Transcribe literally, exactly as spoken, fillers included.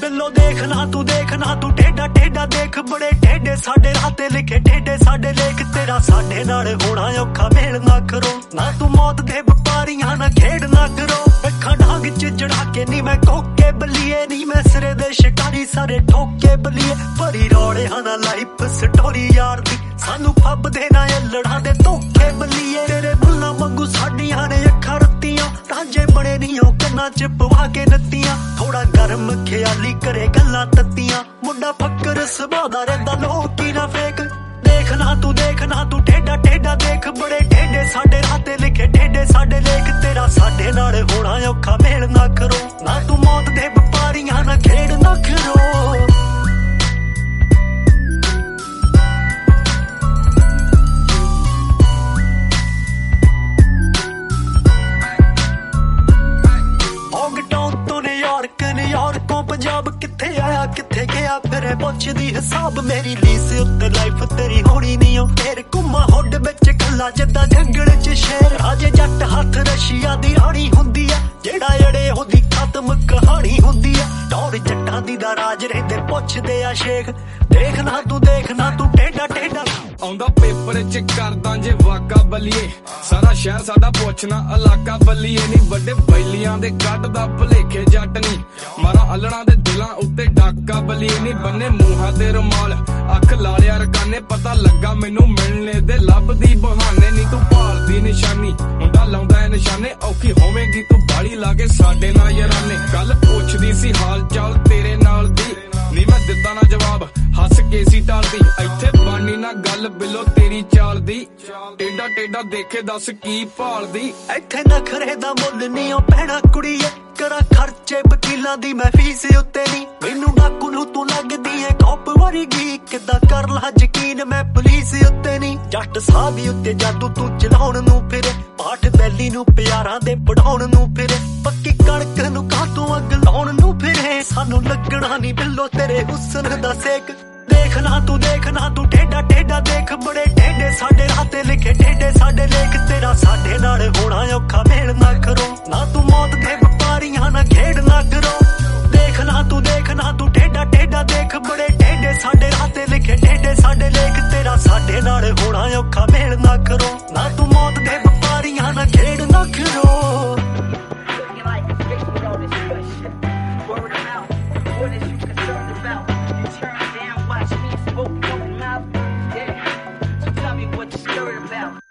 Below देखना तू देखना तू टेढ़ा टेढ़ा देख बड़े टेढ़े साडे राह ते लिखे टेढ़े साडे लेख तेरा साडे नाल होना औखा मेल ना करो ना तू मौत दे व्यापारियां ना खेड़ ना करो अखां डांग च जड़ा के नी मैं कोके बलिए नी मैं सिरे दे शिकारी सारे ठोके बलिए भरी रौड़े हाना लाइफ स्टोरी यार दी सानू फब दे ना लड़ा दे धोखे बलिए तेरे बुल्ला वांगू साडियां ने अखां रत्तियां रांझे बने नी ओ कन्ना च पवा के नत्तियां थोड़ा गर्म ख्याली करे गल्लां तत्तियां मुंडा फक्कर सुभाऽ दा रहिंदा लोकी ना फेक देखना तू देखना तू टेढ़ा टेढ़ा देख बड़े टेढ़े साडे राह ते लिखे टेढ़े साडे लेख तेरा साडे नाल होना औखा मेल ना करो ना तू मौत दे व्यापारियां ना खेड़ ना करो पंजाब किथे आया किथे गया फिर पुछदी हिसाब मेरी लीस उत्ते लाइफ तेरी होनी नहीं हो तेरे घुमा हुड विच कला जदा जंगल च शेर राजे जट हाथ रशिया दी रानी हुंदी आ जेड़ा जड़े ओदी खत्म कहानी हुंदी आ टौर जट्टां दी दा राज रहिंदे पुछदे आ शेख देखना तू देखना तू टेढ़ा टेढ़ा आउंदा पेपर च करदा जे वाका बलिए सारा शहर साडा पुछना इलाका बलिए नी बड़े बैलियां दे कढदा भलेखे जट नी मारा अलड़ा दे दिलां उत्ते डाका बलिए नी बन्ने मूहां ते रुमाल अख लालिया रकाने पता लगा मैनू मिलने दे लभदी बहाने नी तू भालदी निशानी मुंडा लाउंदा है निशाने औखी होवेगी तू बाड़ी लागे साडे नाल याराने गल पुछदी सी हाल चाल तेरे नाल दी नी मैं दित्ता ना जवाब हस के सी टालदी इत्थे बानी ना गल बिलो तेरी चाल दी टेढ़ा टेढ़ा देखे दस की भालदी इत्थे नखरे दा मुੱਲ नी ओ पैणा कुड़ीए करा खर्चे वकीलां दी मैं फीस उत्ते नी मैनू डाकू नू तू लगदी है कॉप वरगी किदां कर ला यकीन मैं पुलिस उत्ते नी जट साहब उत्ते जादू तू चलाउण नू फिरे पाठ बैली नू प्यारां दे पढ़ाउण नू फिरे पक्की कणक नू कातों अग लाउण नू फिरे सानू लगना नी बिल्लो तेरे हुस्न दा सेक देखना तू देखना तू टेढ़ा टेढ़ा देख बड़े टेढ़े साडे राह ते लिखे टेढ़े साडे लेख तेरा साडे नाल होना औखा मेल ना करो ना तू मौत दे व्यापारियां ना खेड़ ना करो देखना तू देखना तू टेढ़ा टेढ़ा देख बड़े टेढ़े साडे राह ते लिखे टेढ़े साडे लेख तेरा साडे नाल होना औखा मेल ना करो ना तू मौत दे व्यापारियां ना खेड़ ना करो Watch me smoke your mouth, yeah. So tell me what you're scared about.